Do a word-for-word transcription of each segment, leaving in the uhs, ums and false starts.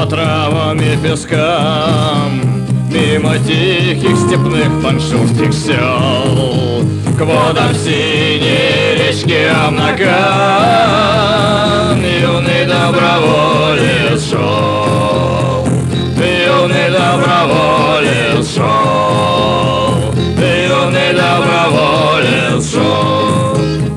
по травам и пескам, мимо тихих степных маньчжурских сел, к водам синей речки Амнаган юный доброволец шел, юный доброволец шел, юный доброволец шел.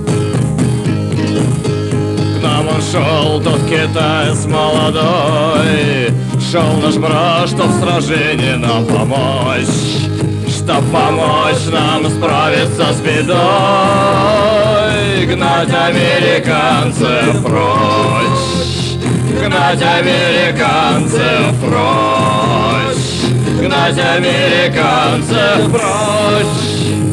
К нам он шел, тот китаец молодой, шел наш брат, чтоб в сражении нам помочь, чтоб помочь нам справиться с бедой, гнать американцев прочь, гнать американцев прочь, гнать американцев прочь.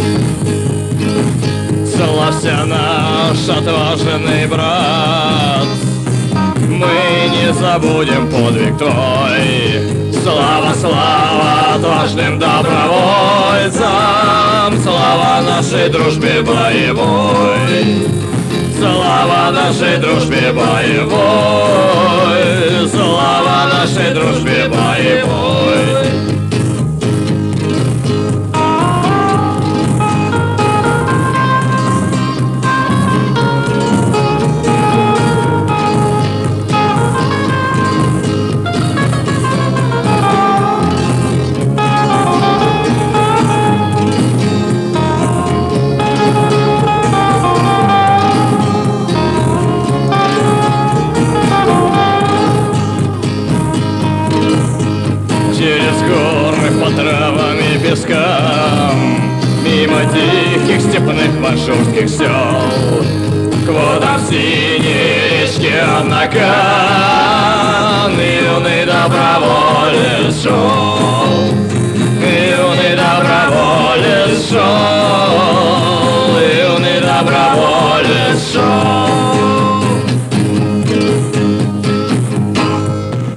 Славься наш отважный брат, мы не забудем подвиг твой. Слава, слава отважным добровольцам, слава нашей дружбе боевой, слава нашей дружбе боевой, слава нашей дружбе боевой. По травам и пескам, мимо тихих степных маньчжурских сел, к водам синей речки Амнаган юный доброволец шел, юный доброволец шел, юный доброволец шел.